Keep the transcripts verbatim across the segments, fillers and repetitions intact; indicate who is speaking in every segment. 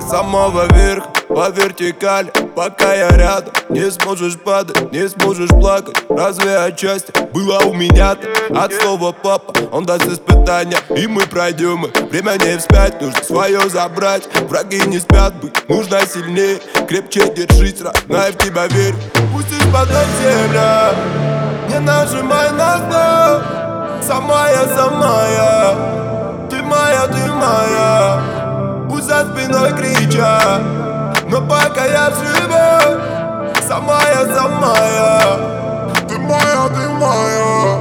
Speaker 1: самого верха, по вертикали. Пока я рядом, не сможешь падать, не сможешь плакать. Разве отчасти было у меня-то? От слова папа, он даст испытания, и мы пройдем их. Время не вспять, нужно свое забрать. Враги не спят, быть нужно сильнее. Крепче держись, родная, в тебя верю. Пусть из-под земля, не нажимай на дно. Самая, самая, ты моя, ты моя. Пусть за спиной кричат, но пока я живу, самая, самая, ты моя, ты моя.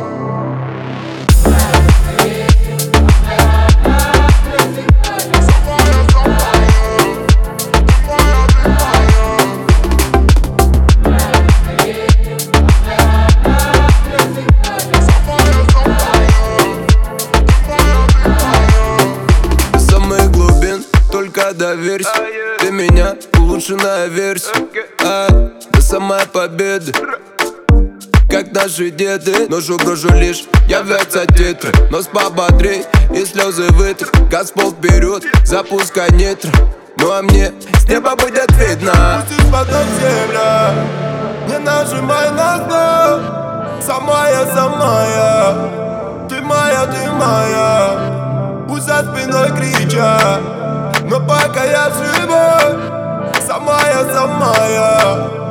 Speaker 1: Только доверься, ты меня улучшенная версия, а, до самой победы, как наши деды. Ношу брошу лишь, являются титры. Нос пободрей и слезы вытри. Газ пол вперед, запускай нитро. Ну а мне с неба будет видно. Пусть из-под земля, не нажимай на дно. Самая, самая, ты моя, ты моя. Пусть за спиной кричат, но пока я живу, самая, самая.